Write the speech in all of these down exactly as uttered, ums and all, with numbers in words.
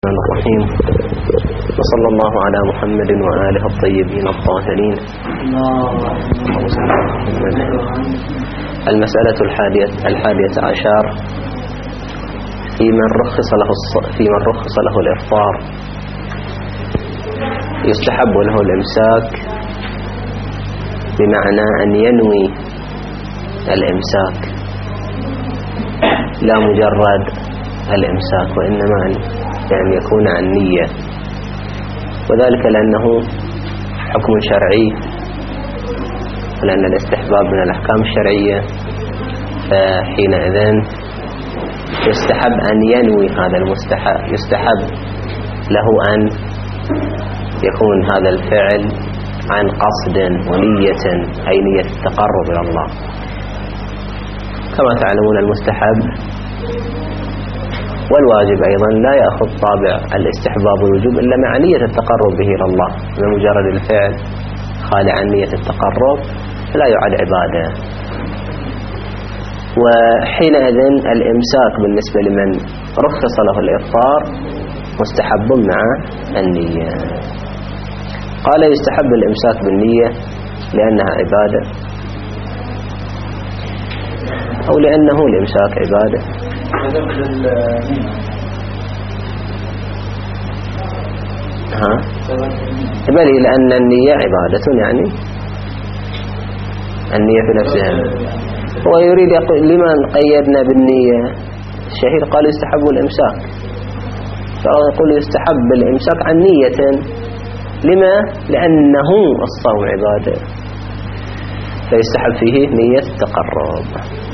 الرحمن الرحيم وصلى الله على محمد وآله الطيبين الطاهرين. المسألة الحادية الحادية عشر في من رخص له في من رخص له الإفطار يستحب له الإمساك بمعنى أن ينوي الإمساك لا مجرد الإمساك وإنما أن يكون عن نية، وذلك لأنه حكم شرعي، لأن الاستحباب من الأحكام الشرعية، فحينئذ يستحب أن ينوي هذا المستحب، يستحب له أن يكون هذا الفعل عن قصد ونية، أي نية التقرب إلى الله. كما تعلمون المستحب والواجب أيضا لا يأخذ طابع الاستحباب والوجوب إلا مع نية التقرب به إلى الله، بمجرد الفعل خالي عن نية التقرب لا يعد عبادة. وحينئذ الإمساك بالنسبة لمن رخص له الإفطار مستحب مع النية. قال يستحب الإمساك بالنية لأنها عبادة، أو لأنه الإمساك عبادة. ها بل لأن النية عبادة، يعني النية في نفسها. هو يريد يقول لمن قيدنا بالنية الشهير قال يستحب الإمساك، فيقول يستحب الإمساك عن نية. لما؟ لأنه الصوم عبادة، فيستحب فيه نية التقرب.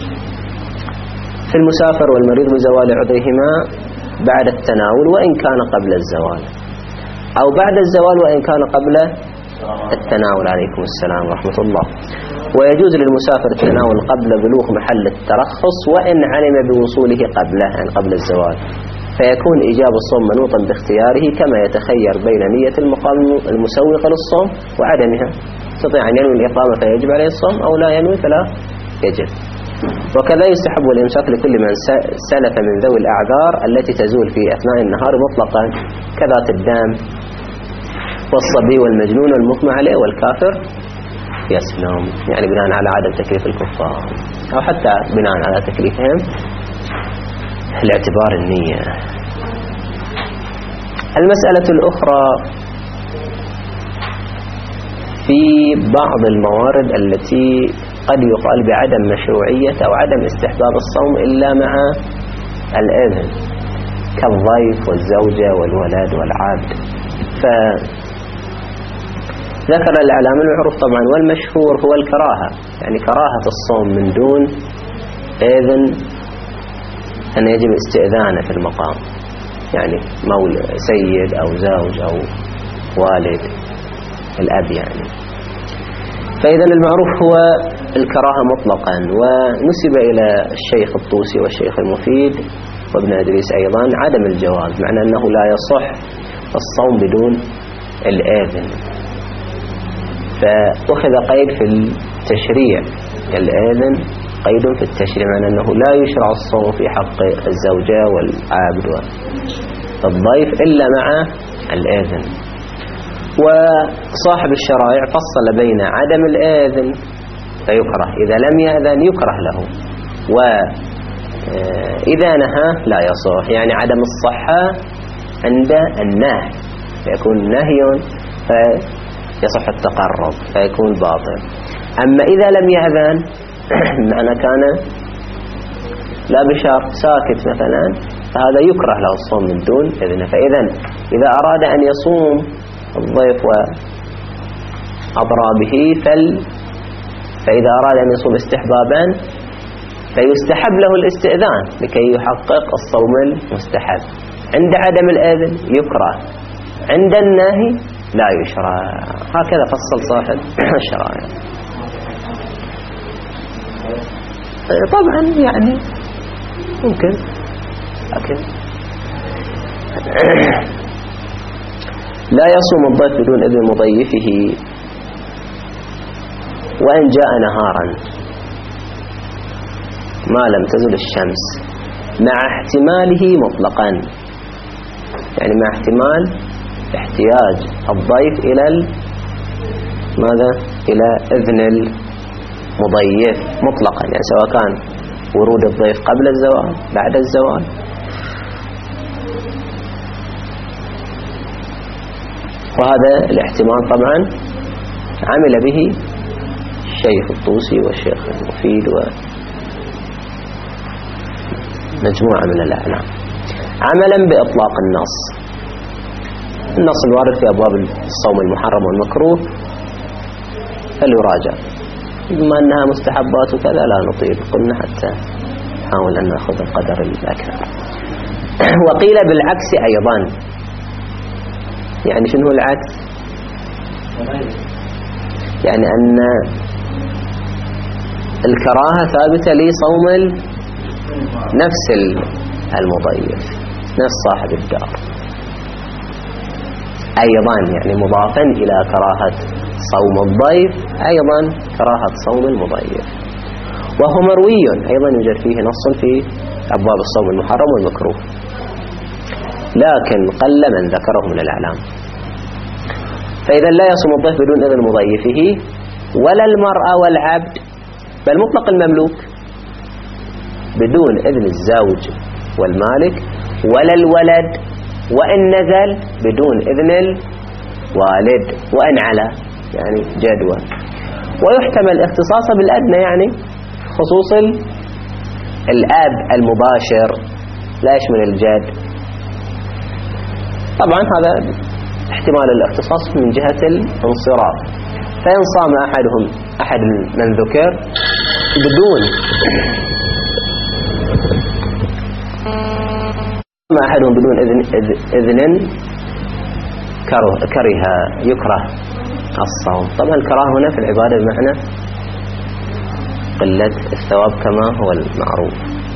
في المسافر والمريض بزوال عذرهما بعد التناول وإن كان قبل الزوال، أو بعد الزوال وإن كان قبل التناول. عليكم السلام ورحمة الله. ويجوز للمسافر التناول قبل بلوغ محل الترخص وإن علم بوصوله قبله، يعني قبل الزوال، فيكون إيجاب الصوم منوطا باختياره، كما يتخير بين نية المقام المسوق للصوم وعدمها. يستطيع أن ينوي الإقامة فيجب عليه الصوم، أو لا ينوي فلا يجب. وكذا يستحب الإمساك لكل من سلف من ذوي الأعذار التي تزول في أثناء النهار مطلقا، كذات الدم والصبي والمجنون والمغمى عليه والكافر يسلم، يعني بناء على عدم تكليف الكفار، أو حتى بناء على تكليفهم لاعتبار النية. المسألة الأخرى في بعض الموارد التي قد يقال بعدم مشروعية أو عدم استحباب الصوم إلا مع الإذن، كالضيف والزوجة والولد والعبد. فذكر الإعلام المعروف طبعا والمشهور هو الكراهة، يعني كراهة الصوم من دون إذن، أن يجب استئذانه في المقام، يعني مولى سيد أو زوج أو والد الأب يعني. فإذا المعروف هو الكراهة مطلقا. ونسب إلى الشيخ الطوسي والشيخ المفيد وابن أدريس أيضا عدم الجواز، معنى أنه لا يصح الصوم بدون الآذن. فأخذ قيد في التشريع، الآذن قيد في التشريع، معنى أنه لا يشرع الصوم في حق الزوجة والعبد والضيف إلا مع الآذن. وصاحب الشرائع فصل بين عدم الآذن فيكره، إذا لم يأذن يكره له، وإذا نهى لا يصح، يعني عدم الصحة عند النهي فيكون نهي فيصح التقرب فيكون باطل. أما إذا لم يأذن معنى كان لا بشرط ساكت مثلا، فهذا يكره له الصوم من دون إذن. فإذا إذا أراد أن يصوم الضيف وأضرابه فل فإذا أراد أن يصوم استحبابا فيستحب له الاستئذان لكي يحقق الصوم المستحب. عند عدم الآذن يكره، عند النهي لا يشرع. هكذا فصل صاحب الشرائع. طبعا يعني ممكن لكن لا يصوم الضيف بدون إذن مضيفه وإن جاء نهارا ما لم تزل الشمس، مع احتماله مطلقا، يعني مع احتمال احتياج الضيف إلى ماذا؟ إلى إذن المضيف مطلقا، يعني سواء كان ورود الضيف قبل الزوال بعد الزوال. وهذا الاحتمال طبعا عمل به الشيخ الطوسي والشيخ المفيد ومجموعة من الأعلام عملا بإطلاق النص. النص الوارد في أبواب الصوم المحرم والمكروه فليراجع، بما أنها مستحبات وكذا لا نطيل، قلنا حتى نحاول أن نأخذ القدر الأكثر. وقيل بالعكس أيضا، يعني شنو العكس؟ يعني أن الكراهة ثابتة لصوم نفس المضيف نفس صاحب الدار أيضا، يعني مضافا إلى كراهة صوم الضيف أيضا كراهة صوم المضيف. وهو مروي أيضا يوجد فيه نص في أبواب الصوم المحرم والمكروه، لكن قل من ذكره من الأعلام. فإذا لا يصوم الضيف بدون إذن مضيفه ولا المرأة والعبد، بل مطلق المملوك بدون إذن الزوج والمالك، ولا الولد وإن نزل بدون إذن الوالد وإن علا، يعني جدوى. ويحتمل اختصاصه بالأدنى، يعني خصوص الأب المباشر لا يشمل الجد. طبعا هذا احتمال الاختصاص من جهة الانصراف. فإن صام أحدهم أحد من ذكر بدون ما أحدهم بدون إذن, إذن كره, كره يكره الصوم. طبعا الكراهة هنا في العبادة بمعنى قلة الثواب كما هو المعروف.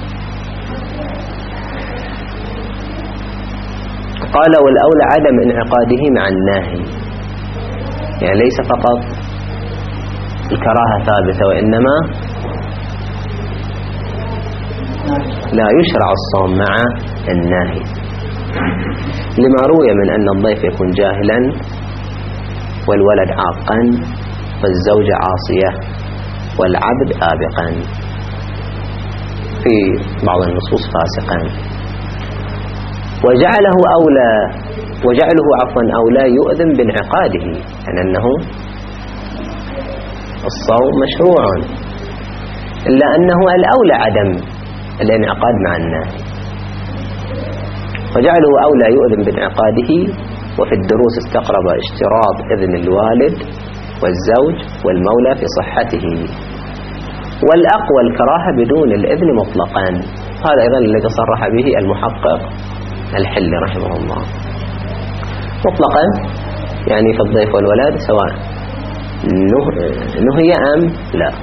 قال والأولى عدم انعقاده مع الناهي، يعني ليس فقط الكراهة ثابتة وإنما لا يشرع الصوم مع الناهي، لما روي من أن الضيف يكون جاهلا والولد عاقا والزوجة عاصية والعبد آبقا، في بعض النصوص فاسقا. وجعله أولى وجعله عفوا أولى يؤذن بانعقاده، يعني أنه الصوم مشروع، إلا أنه الأولى عدم الانعقاد مع الناهي. وجعله أولى يؤذن بانعقاده. وفي الدروس استقرب اشتراط إذن الوالد والزوج والمولى في صحته. والأقوى الكراهة بدون الإذن مطلقا، هذا أيضا الذي صرح به المحقق الحلي رحمه الله. مطلقا يعني في الضيف والولد سواء نهي أم لا.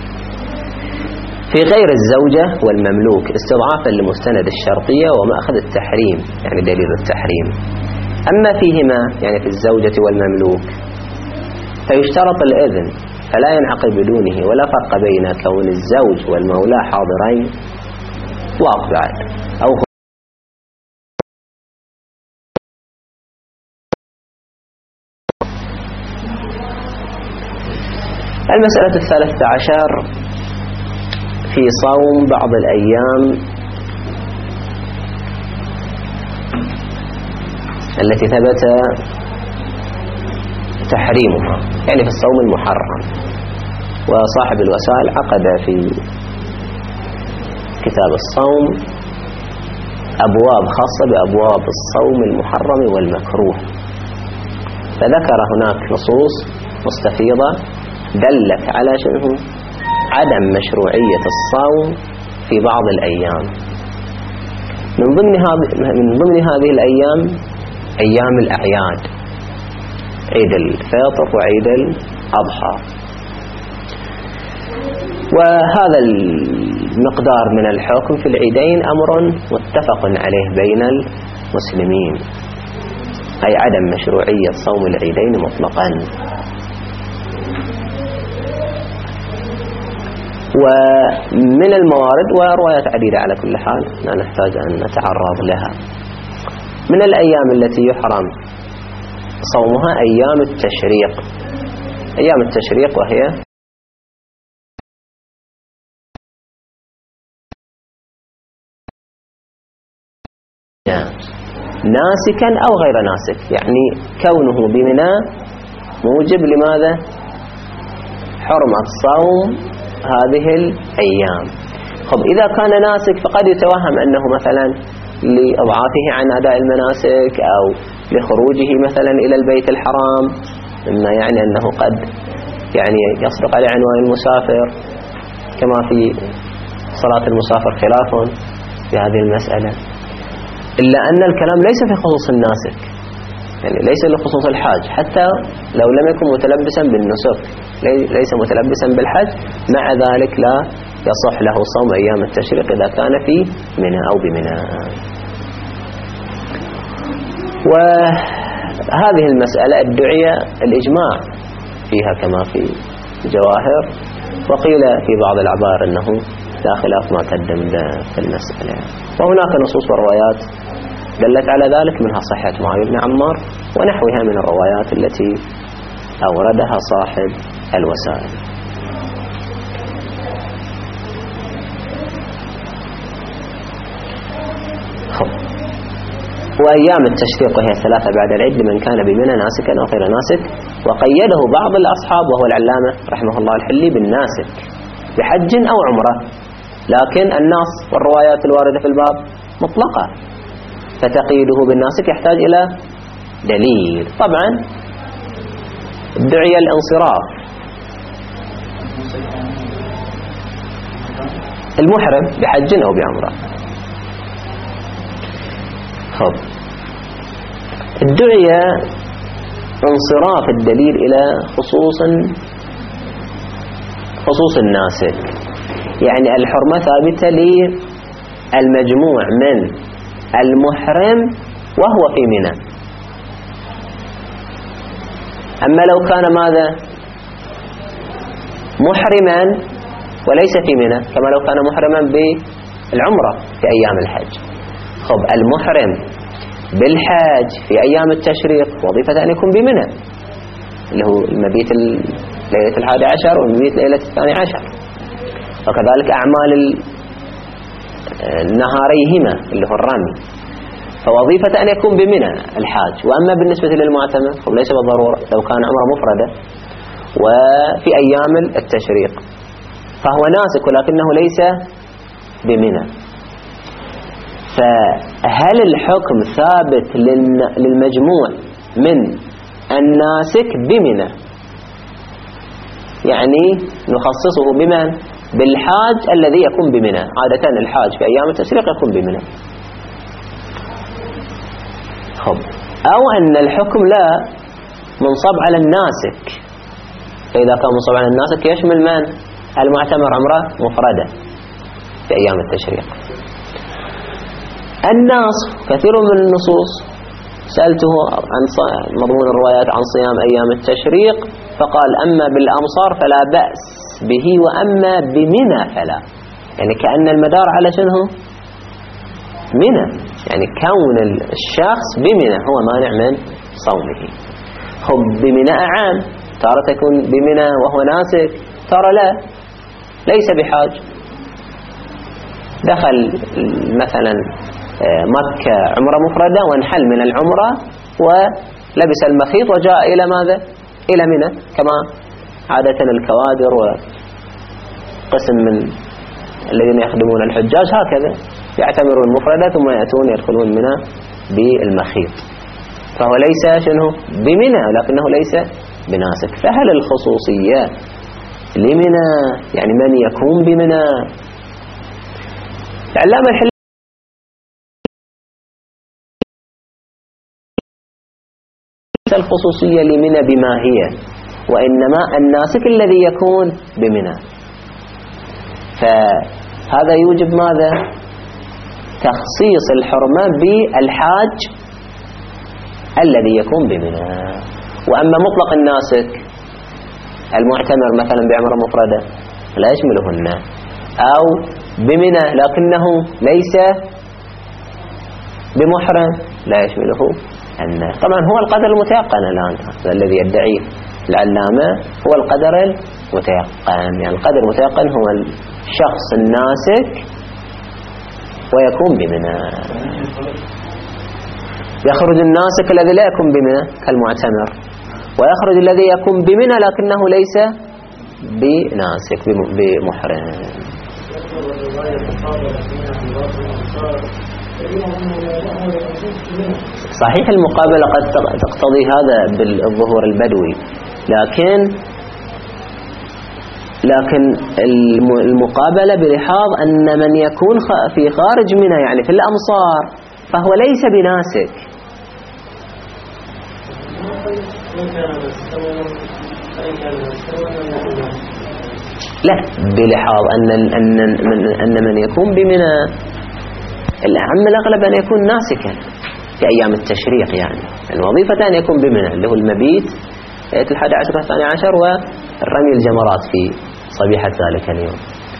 في غير الزوجة والمملوك استضعافا لمستند الشرطية ومأخذ التحريم، يعني دليل التحريم. أما فيهما يعني في الزوجة والمملوك فيشترط الإذن، فلا ينعقد بدونه، ولا فرق بين كون الزوج والمولى حاضرين واقع بعد أو المسألة الثالثة عشر في صوم بعض الأيام التي ثبت تحريمها، يعني في الصوم المحرم. وصاحب الوسائل عقد في كتاب الصوم أبواب خاصة بأبواب الصوم المحرم والمكروه، فذكر هناك نصوص مستفيضة دلت على شنو عدم مشروعية الصوم في بعض الأيام. من ضمن هذه من ضمن هذه الأيام أيام الأعياد، عيد الفطر وعيد الأضحى. وهذا المقدار من الحكم في العيدين أمر متفق عليه بين المسلمين، أي عدم مشروعية صوم العيدين مطلقا. ومن الموارد وروايات عديدة على كل حال لا نحتاج أن نتعرض لها. من الأيام التي يحرم صومها أيام التشريق. أيام التشريق وهي ناسكا أو غير ناسك، يعني كونه بمنى موجب لماذا؟ حرمة صوم هذه الأيام. طب إذا كان ناسك فقد يتوهم أنه مثلا لإضعافه عن أداء المناسك أو لخروجه مثلا إلى البيت الحرام، مما يعني أنه قد يعني يصدق على عنوان المسافر، كما في صلاة المسافر خلاف في هذه المسألة، إلا أن الكلام ليس في خصوص الناسك، يعني ليس لخصوص الحاج، حتى لو لم يكن متلبسا بالنسك، ليس متلبسا بالحج، مع ذلك لا يصح له صوم أيام التشريق إذا كان في منى أو بمنى. وهذه المسألة ادعي الإجماع فيها كما في جواهر، وقيل في بعض العبارة أنه لا خلاف ما قدم في المسألة. وهناك نصوص وروايات دلت على ذلك، منها صحة معاوية بن عمار ونحوها من الروايات التي أوردها صاحب الوسائل. وأيام التشريق وهي الثلاثة بعد العيد لمن كان بمنى ناسكا أو غير ناسك، وقيده بعض الأصحاب وهو العلامة رحمه الله الحلي بالناسك بحج أو عمرة، لكن النص والروايات الواردة في الباب مطلقة، فتقييده بالناسك يحتاج إلى دليل. طبعا ادعي الانصراف. المحرم بحج أو بعمرة. خب ادعي انصراف الدليل إلى خصوص خصوص الناسك، يعني الحرمة ثابتة للمجموع من المحرم وهو في منى. أما لو كان ماذا؟ محرما وليس في منى، كما لو كان محرما بالعمرة في أيام الحج. خب المحرم بالحج في أيام التشريق وظيفة أن يكون بمنى، اللي هو المبيت ليلة الحادي عشر والمبيت ليلة الثاني عشر، وكذلك أعمال النهاريهما اللي هو الرمي، فوظيفة أن يكون بمنى الحاج. وأما بالنسبة للمعتمر فليس بالضرورة، لو كان عمره مفردة وفي أيام التشريق فهو ناسك ولكنه ليس بمنى. فهل الحكم ثابت للمجموع من الناسك بمنى، يعني نخصصه بمن؟ بالحاج الذي يكون بمنى. عادة الحاج في أيام التشريق يكون بمنى. خب أو أن الحكم لا منصب على الناسك، فإذا كان منصب على الناسك يشمل من؟ المعتمر عمره مفردة في أيام التشريق. الناس كثير من النصوص سألته عن مضمون الروايات عن صيام أيام التشريق فقال أما بالأمصار فلا بأس به وأما بمنى فلا، يعني كأن المدار على شنو؟ منى، يعني كون الشخص بمنى هو مانع من صومه. خب بمنى عام، ترى تكون بمنى وهو ناسك، ترى لا ليس بحاج، دخل مثلا مكة عمرة مفردة وانحل من العمرة ولبس المخيط وجاء إلى ماذا؟ إلى منى، كما عادة الكوادر وقسم من الذين يخدمون الحجاج هكذا يعتمرون المفردة ثم يأتون يدخلون منى بالمخيط، فهو ليس شنو؟ بمنى، لكنه ليس بناسك. فهل الخصوصية لمنى يعني من يكون بمنى؟ العلامة الحلي الخصوصية لمنى بما هي، وإنما الناسك الذي يكون بمنى. فهذا يوجب ماذا؟ تخصيص الحرمة بالحاج الذي يكون بمنى. وأما مطلق الناسك المعتمر مثلا بعمرة مفردة لا يشملهن، أو بمنى لكنه ليس بمحرم لا يشمله الناس. طبعا هو القدر المتيقن الآن، هذا الذي يدعي العلامة هو القدر المتيقن. يعني القدر المتيقن هو الشخص الناسك ويكون بمنى. يخرج الناسك الذي لا يكون بمنى كالمعتمر، ويخرج الذي يكون بمنى لكنه ليس بناسك بمحرم. صحيح المقابلة قد تقتضي هذا بالظهور البدوي، لكن لكن المقابلة بلحاظ أن من يكون في خارج منها يعني في الأمصار فهو ليس بناسك. لا، بلحاظ أن أن من أن من يكون بمنى الأعم الأغلب أن يكون ناسكا في أيام التشريق. يعني الوظيفة أن يكون بمنى اللي هو المبيت ليلة الحادي عشر والثاني عشر والرمي الجمرات في صبيحة ذلك اليوم.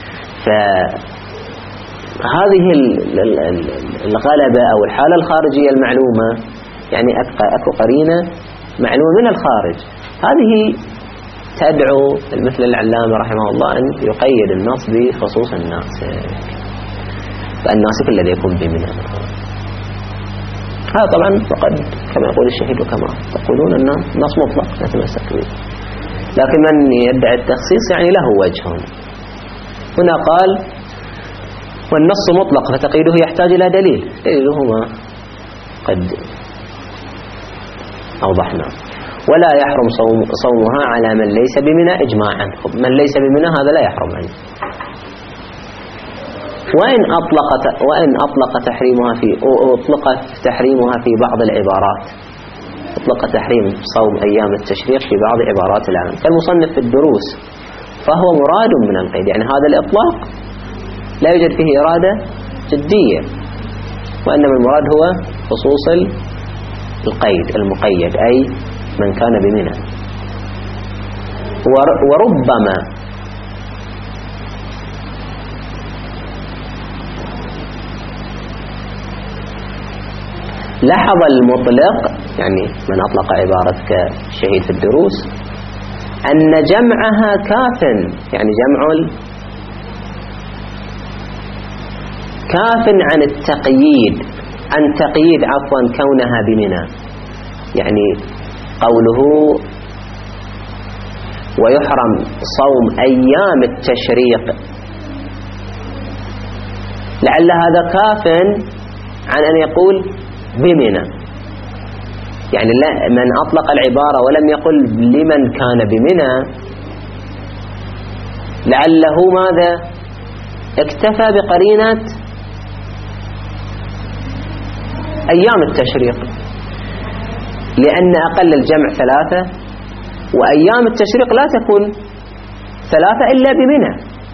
فهذه الغلبة أو الحالة الخارجية المعلومة يعني أكو قرينة معلومة من الخارج، هذه تدعو مثل العلامة رحمه الله أن يقيد النص بخصوص الناسك، فالناسك الذي يكون بمنى. هذا طبعا فقد كما يقول الشهيد وكما تقولون أن النص مطلق نتمسك به، لكن من يدعي التخصيص يعني له وجه. هنا قال والنص مطلق فتقييده يحتاج إلى دليل، دليله ما قد أوضحنا. ولا يحرم صوم صومها على من ليس بمنى إجماعا. من ليس بمنى هذا لا يحرم عنه. وإن أطلق وإن أطلق تحريمها في أطلق تحريمها في بعض العبارات، أطلق تحريم صوم أيام التشريق في بعض عبارات العام كالمصنف في الدروس، فهو مراد من القيد. يعني هذا الإطلاق لا يوجد فيه إرادة جدية، وإنما المراد هو خصوص القيد المقيد، أي من كان بمنى. وربما لاحظ المطلق يعني من أطلق عبارة كشهيد في الدروس أن جمعها كاف، يعني جمع كاف عن التقييد، عن تقييد عفوا كونها بمنى. يعني قوله ويحرم صوم أيام التشريق، لعل هذا كاف عن أن يقول بمنى. يعني لا، من أطلق العبارة ولم يقل لمن كان بمنى لعله ماذا اكتفى بقرينة أيام التشريق، لأن أقل الجمع ثلاثة، وأيام التشريق لا تكون ثلاثة إلا بمنى،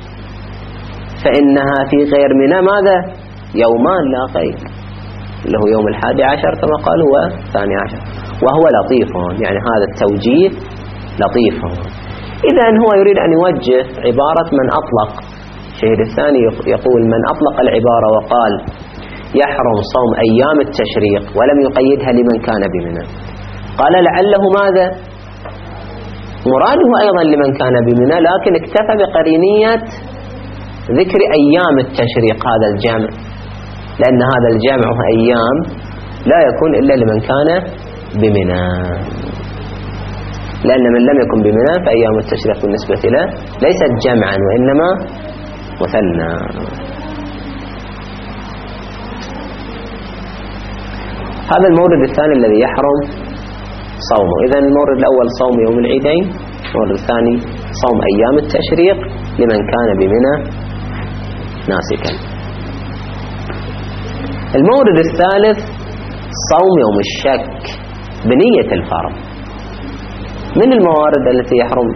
فإنها في غير منى ماذا يومان لا غير، اللي هو يوم الحادي عشر كما قال هو الثاني عشر. وهو لطيف، يعني هذا التوجيه لطيف. إذن هو يريد أن يوجه عبارة من أطلق. الشهيد الثاني يقول من أطلق العبارة وقال يحرم صوم أيام التشريق ولم يقيدها لمن كان بمنى، قال لعله ماذا مراده أيضا لمن كان بمنى، لكن اكتفى بقرينية ذكر أيام التشريق هذا الجمع، لأن هذا الجمع أيام لا يكون إلا لمن كان بمنى، لأن من لم يكن بمنى فأيام التشريق بالنسبة له ليست جمعا وإنما مثنى. هذا المورد الثاني الذي يحرم صومه. إذن المورد الأول صوم يوم العيدين، المورد الثاني صوم أيام التشريق لمن كان بمنى ناسكا. المورد الثالث صوم يوم الشك بنية الفرض. من الموارد التي يحرم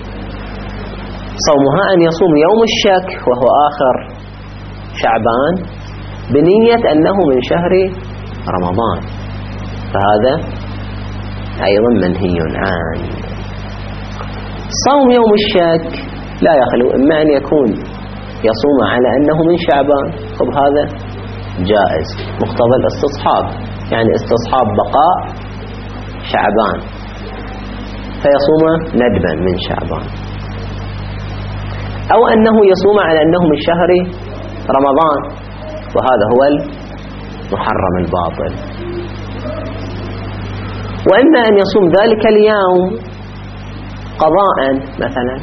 صومها أن يصوم يوم الشك وهو آخر شعبان بنية أنه من شهر رمضان، فهذا أيضا منهي عنه. صوم يوم الشك لا يخلو إما أن يكون يصوم على أنه من شعبان، طب هذا جائز مقتضى الاستصحاب، يعني استصحاب بقاء شعبان فيصوم ندبا من شعبان، أو أنه يصوم على أنه من شهر رمضان وهذا هو المحرم الباطل. وإما أن يصوم ذلك اليوم قضاء مثلا،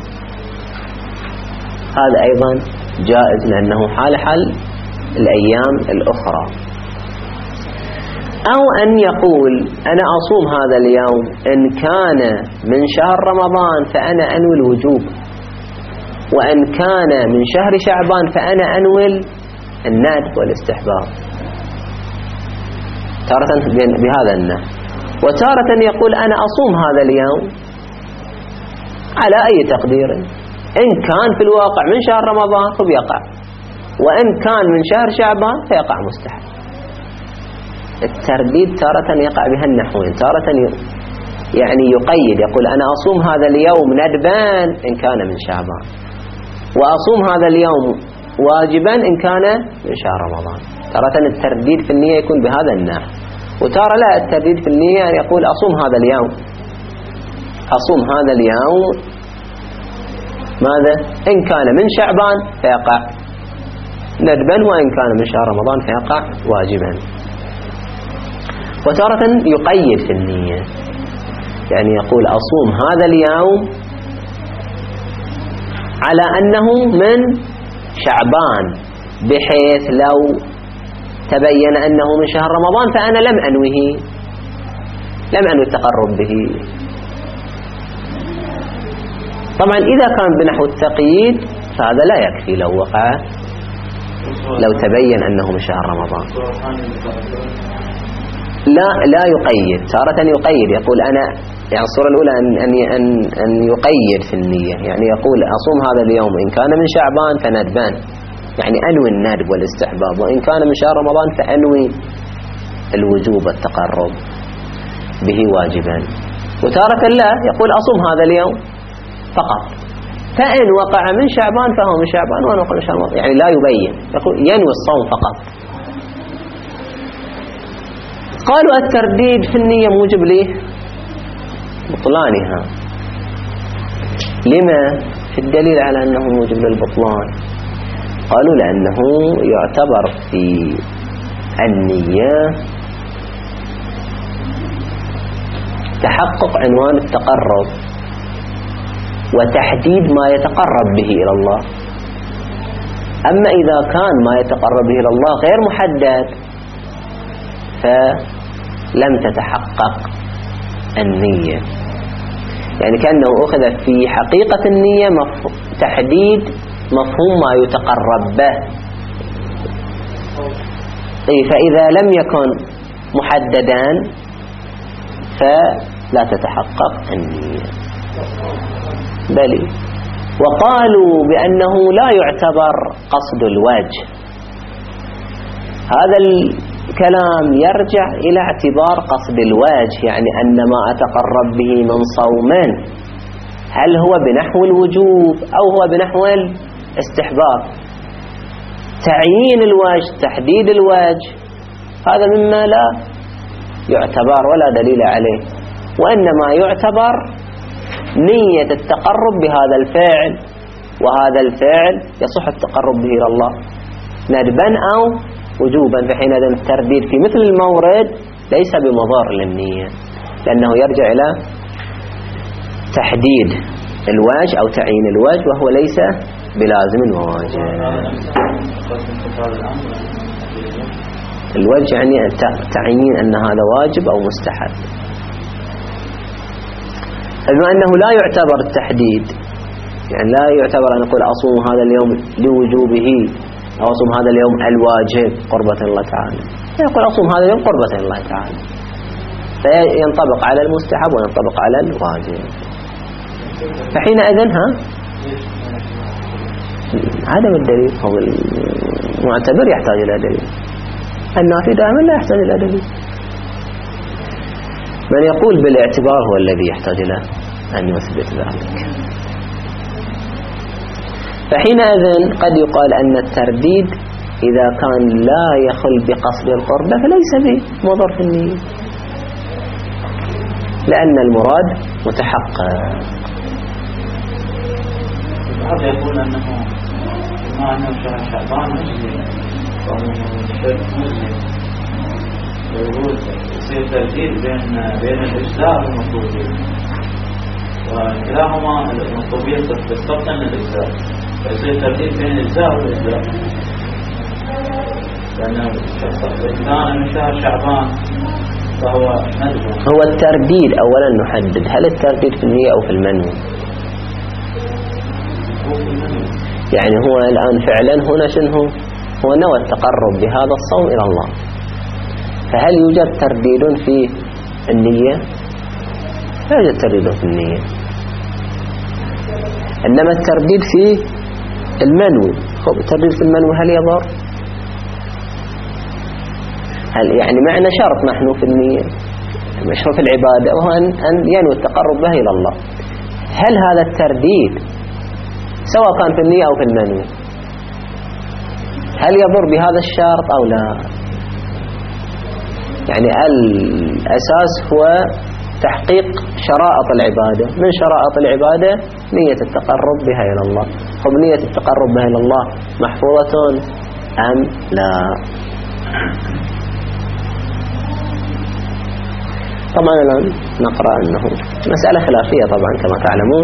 هذا أيضا جائز لأنه حال حال الأيام الأخرى. أو أن يقول أنا أصوم هذا اليوم إن كان من شهر رمضان فأنا أنوي الوجوب، وإن كان من شهر شعبان فأنا أنوي الندب والاستحباب، تارة بهذا النحو. وتارة يقول أنا أصوم هذا اليوم على أي تقدير، إن كان في الواقع من شهر رمضان فبيقع، وإن كان من شهر شعبان فيقع مستحب. الترديد تارة يقع بها النحوين، تارة يعني يقيد يقول أنا أصوم هذا اليوم ندبان إن كان من شعبان، وأصوم هذا اليوم واجبا إن كان من شهر رمضان. تارة الترديد في النية يكون بهذا النحو، وتارة لا الترديد في النية يقول أصوم هذا اليوم أصوم هذا اليوم ماذا إن كان من شعبان فيقع ندبا، وإن كان من شهر رمضان فيقع واجبا. وتارة يقيد في النية، يعني يقول أصوم هذا اليوم على أنه من شعبان، بحيث لو تبين أنه من شهر رمضان فأنا لم أنوه لم أنوي التقرب به. طبعا إذا كان بنحو التقييد فهذا لا يكفي لو وقع، لو تبين أنه من شهر رمضان لا لا يقيد. تارة يقيد يقول أنا، يعني الصورة الأولى أن, أن, أن, أن يقيد في النية، يعني يقول أصوم هذا اليوم إن كان من شعبان فندبان، يعني أنوي الندب والاستحباب، وإن كان من شهر رمضان فأنوي الوجوب والتقرب به واجبا. وتارة لا يقول أصوم هذا اليوم فقط، فإن وقع من شعبان فهو من شعبان، وإن وقع من شعبان يعني لا يبين، يقول ينوي الصوم فقط. قالوا الترديد في النية موجب ليه بطلانها. لما؟ في الدليل على أنه موجب للبطلان. قالوا لأنه يعتبر في النية تحقق عنوان التقرب وتحديد ما يتقرب به إلى الله. أما إذا كان ما يتقرب به إلى الله غير محدد فلم تتحقق النية، يعني كأنه أخذ في حقيقة النية تحديد مفهوم ما يتقرب به، فإذا لم يكن محددا فلا تتحقق النية. بل وقالوا بأنه لا يعتبر قصد الوجه. هذا الكلام يرجع إلى اعتبار قصد الوجه، يعني أن ما أتقرب به من صوم هل هو بنحو الوجوب أو هو بنحو الاستحباب. تعيين الوجه، تحديد الوجه، هذا مما لا يعتبر ولا دليل عليه، وإنما يعتبر نية التقرب بهذا الفعل، وهذا الفعل يصح التقرب به إلى الله ندبا أو وجوبا. فحينئذ الترديد في مثل المورد ليس بمضار للنية، لأنه يرجع إلى تحديد الوجه أو تعيين الوجه، وهو ليس بلازم وواجب. الوجه يعني تعيين أن هذا واجب أو مستحب. بما أنه لا يعتبر التحديد، يعني لا يعتبر أن نقول أصوم هذا اليوم لوجوبه أو أصوم هذا اليوم الواجب قربة الله تعالى، يقول أصوم هذا اليوم قربة الله تعالى، فينطبق على المستحب وينطبق على الواجب. فحينئذ ها عدم الدليل أو المعتبر يحتاج إلى دليل، النافي دائما لا يحتاج إلى دليل. من يقول بالاعتبار هو الذي يحتاج إلى أن يثبت ذلك. فحينئذ قد يقال أن الترديد إذا كان لا يخل بقصد القربة فليس بمضر في النية، لأن المراد متحقق. هذا يقول أنه ما أنه شهر شعبان مسلم ومشترك مسلم، ويقول يصير ترديد بين بين الإجزاء والمطلوبية، وكلاهما المطلوبية تستبطن الإجزاء، فيصير ترديد بين الإجزاء والإجزاء، لأنه إذا من شهر شعبان فهو ندب. هو الترديد أولا نحدد هل الترديد في النية أو في المنوي. يعني هو الآن فعلا هنا شنو هو نوى التقرب بهذا الصوم إلى الله، فهل يوجد ترديد في النية؟ لا يوجد ترديد في النية، إنما الترديد في المنوي. خب الترديد في المنوي هل يضر؟ هل يعني معنى شرط نحن في النية مشروط العبادة وهو أن ينوي التقرب به إلى الله، هل هذا الترديد سواء كان في النية أو في المنوي هل يضر بهذا الشرط أو لا؟ يعني الأساس هو تحقيق شرائط العبادة، من شرائط العبادة نية التقرب بها إلى الله. طب نية التقرب بها إلى الله محفوظة أم لا؟ طبعا الآن نقرأ أنه مسألة خلافية طبعا كما تعلمون.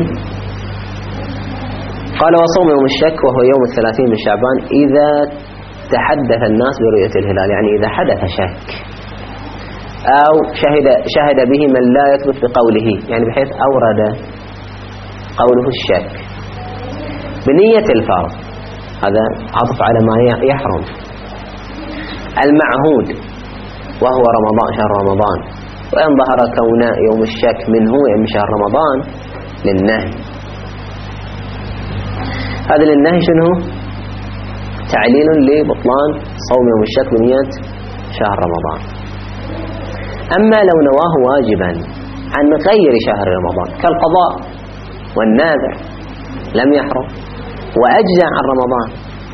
قال وصوم يوم الشك وهو يوم الثلاثين من شعبان إذا تحدث الناس برؤية الهلال، يعني إذا حدث شك أو شهد, شهد به من لا يثبت بقوله، يعني بحيث أورد قوله الشك بنية الفرض، هذا عطف على ما يحرم. المعهود وهو رمضان شهر رمضان، وإن ظهر كون يوم الشك منه من شهر رمضان للنهي. هذا للنهي شنو؟ تعليل لبطلان صوم يوم الشك بنية شهر رمضان. أما لو نواه واجبا عن غير شهر رمضان كالقضاء والناذر لم يحرم وأجزع عن رمضان،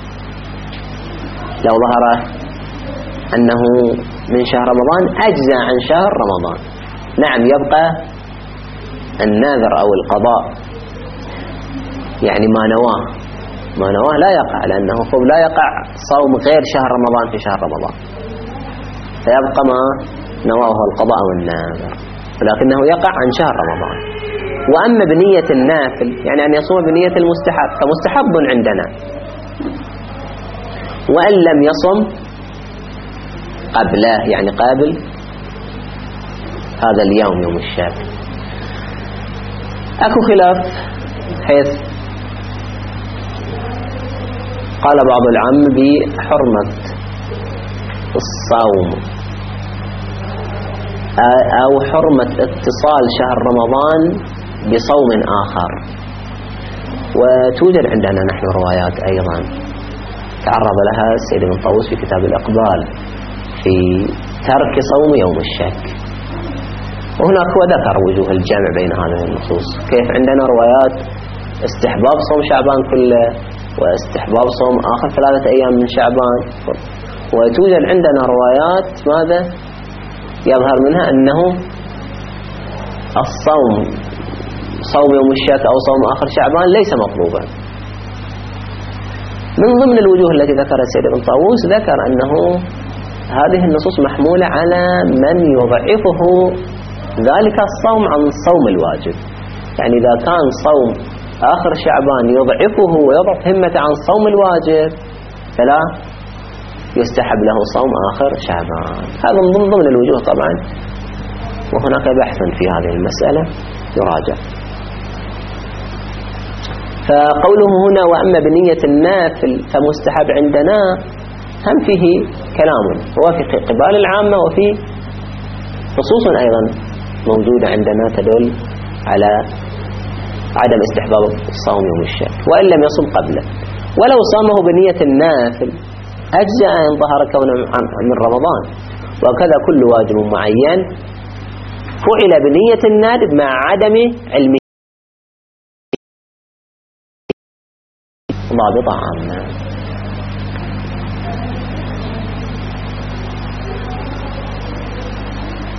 لو ظهر أنه من شهر رمضان أجزع عن شهر رمضان، نعم يبقى الناذر أو القضاء، يعني ما نواه ما نواه لا يقع، لأنه خب لا يقع صوم غير شهر رمضان في شهر رمضان، فيبقى ما نواه القضاء والناذر، ولكنه يقع عن شهر رمضان. وأما بنية النافل يعني أن يصوم بنية المستحب فمستحب عندنا، وأن لم يصم قبله يعني قابل هذا اليوم يوم الشك. أكو خلاف حيث قال بعض العام بحرمة الصوم أو حرمة اتصال شهر رمضان بصوم آخر، وتوجد عندنا نحن روايات أيضا تعرض لها السيد ابن طاووس في كتاب الإقبال في ترك صوم يوم الشك. وهناك هو ذكر وجوه الجمع بين هذه النصوص، كيف عندنا روايات استحباب صوم شعبان كله واستحباب صوم آخر ثلاثة أيام من شعبان، وتوجد عندنا روايات ماذا يظهر منها أنه الصوم صوم يوم الشك أو صوم آخر شعبان ليس مطلوبا. من ضمن الوجوه التي ذكرها السيد ابن طاووس ذكر أنه هذه النصوص محمولة على من يضعفه ذلك الصوم عن الصوم الواجب، يعني إذا كان صوم آخر شعبان يضعفه ويضعف همته عن الصوم الواجب فلا يستحب له صوم آخر شعبان. هذا من ضمن الوجوه طبعا، وهناك بحث في هذه المسألة يراجع. فقوله هنا وأما بنية النافل فمستحب عندنا هم فيه كلام، هو في قبال العامة وفي نصوص أيضا موجودة عندنا تدل على عدم استحباب الصوم يوم الشك وإن لم يصم قبله. ولو صامه بنية النافل أجزاء إن ظهر كونه من رمضان، وكذا كل واجب معين فعل بنية النادب مع عدم علمه ضابطة عامة.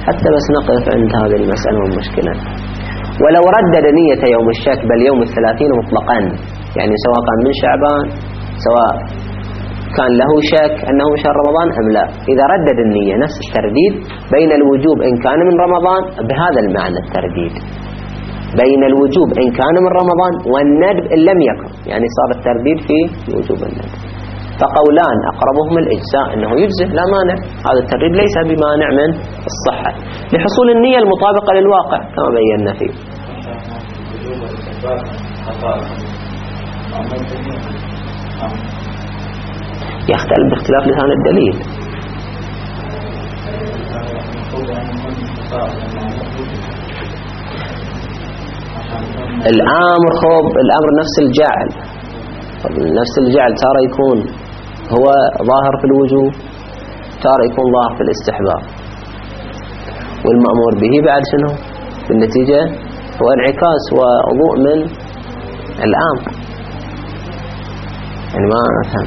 حتى بس نقف عند هذه المسألة والمشكلة. ولو ردد نية يوم الشك بل يوم الثلاثين مطلقا، يعني سواء كان من شعبان سواء كان له شك أنه شهر رمضان أم لا، إذا ردد النية نفس الترديد بين الوجوب إن كان من رمضان، بهذا المعنى الترديد بين الوجوب إن كان من رمضان والندب إن لم يكن، يعني صار الترديد في وجوب الندب. فقولان أقربهم الإجزاء أنه يجزئ لا مانع، هذا الترديد ليس بمانع من الصحة لحصول النية المطابقة للواقع كما بينا فيه. يختلف باختلاف لسان الدليل. الأمر خب الأمر نفس الجعل، نفس الجعل ترى يكون هو ظاهر في الوجوب، ترى يكون ظاهر في الاستحباب، والمأمور به بعد شنو بالنتيجة هو انعكاس وضوء من الأمر. يعني ما أفهم.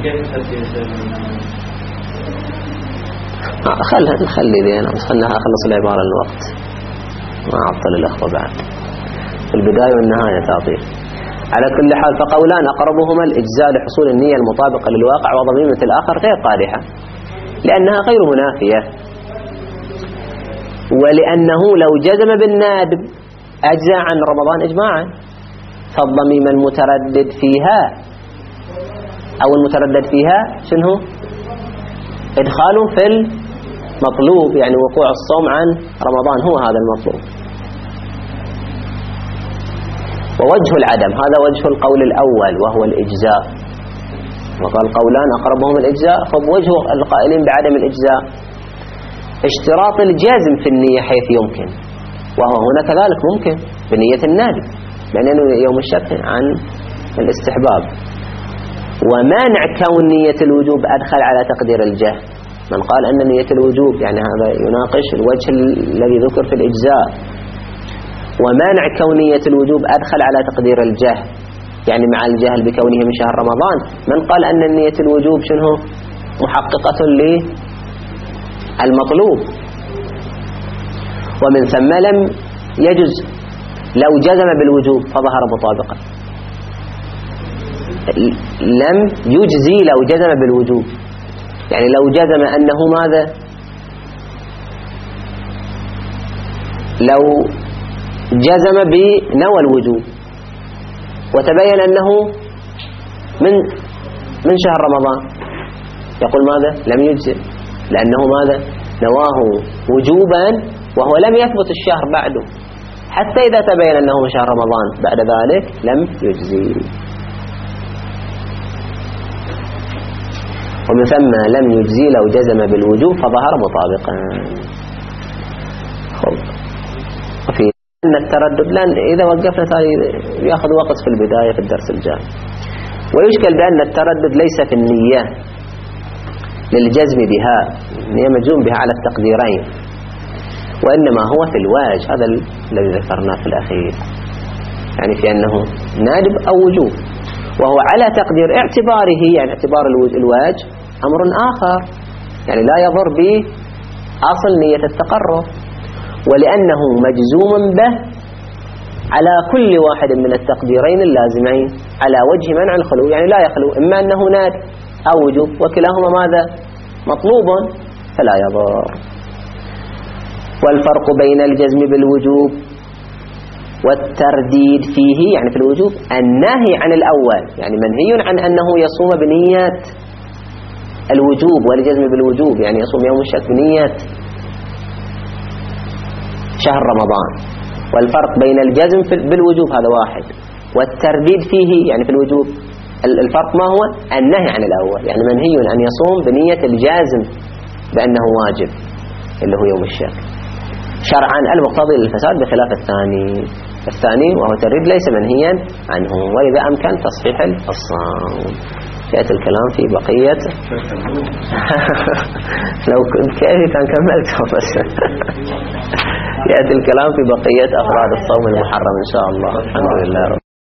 خلها نخلي ذي أنا خلنا أخلص العبارة الوقت ما أعطل الأخوة بعد في البداية والنهاية تعطيل. على كل حال فقولان أقربهما الإجزاء لحصول النية المطابقة للواقع وضميمة الآخر غير قادحة لأنها غير منافية، ولأنه لو جزم بالنادب أجزاء عن رمضان إجماعا، فالضميم المتردد فيها أو المتردد فيها شنو إدخال في المطلوب، يعني وقوع الصوم عن رمضان هو هذا المطلوب. ووجه العدم هذا وجه القول الأول وهو الإجزاء، وقال قولان أقربهم الإجزاء، فبوجه القائلين بعدم الإجزاء اشتراط الجازم في النية حيث يمكن، وهو هنا كذلك ممكن بنية النادب لأنه يوم الشك عن الاستحباب. ومانع كون نية الوجوب أدخل على تقدير الجهل، من قال أن نية الوجوب يعني هذا يناقش الوجه الذي ذكر في الإجزاء. ومانع كونية الوجوب أدخل على تقدير الجهل، يعني مع الجهل بكونه من شهر رمضان، من قال أن نية الوجوب شنو محققة للمطلوب، ومن ثم لم يجز لو جزم بالوجوب فظهر مطابقا، لم يجزي لو جزم بالوجوب، يعني لو جزم أنه ماذا لو جزم بنوى الوجوب وتبين أنه من من شهر رمضان يقول ماذا لم يجزئ لأنه ماذا نواه وجوبا وهو لم يثبت الشهر بعده، حتى إذا تبين أنه من شهر رمضان بعد ذلك لم يجزي. ومن ثم لم يجزي لو جزم بالوجوب فظهر مطابقا. خب وفي أن التردد لأن إذا وقفنا ثاني يأخذ وقت في البداية في الدرس الجاي. ويشكل بأن التردد ليس في النية للجزم بها، النية مجزوم بها على التقديرين، وإنما هو في الواج، هذا الذي ذكرناه في الأخير، يعني في أنه نادب أو وجوب، وهو على تقدير اعتباره، يعني اعتبار الواج أمر آخر، يعني لا يضر بأصل نية التقرب، ولأنه مجزوم به على كل واحد من التقديرين اللازمين على وجه منع الخلو، يعني لا يخلو، إما أنه ناد أو وجوب، وكلاهما ماذا مطلوب فلا يضر. والفرق بين الجزم بالوجوب والترديد فيه، يعني في الوجوب النهي عن الأول، يعني منهي عن أنه يصوم بنية الوجوب، والجزم بالوجوب يعني يصوم يوم الشك بنية شهر رمضان. والفرق بين الجزم بالوجوب هذا واحد، والترديد فيه يعني في الوجوب الفرق ما هو النهي عن الأول، يعني منهي أن يصوم بنية الجازم بأنه واجب اللي هو يوم الشك شرعا المقتضي للفساد، بخلاف الثاني الثاني وهو ترديد ليس منهيا عنه، وإذا أمكن تصحيح الصوم. يأتي الكلام في بقية لو كنت كيف كان كملته بس يأتي الكلام في بقية أفراد الصوم المحرم إن شاء الله. الحمد لله رب